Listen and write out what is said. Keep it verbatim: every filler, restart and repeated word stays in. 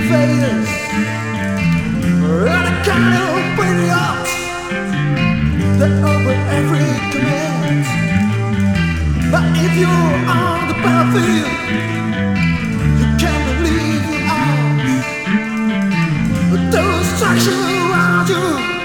face, and a kind of idiots that open every command. But if you're on the battlefield, you can't believe you are. Those structures around you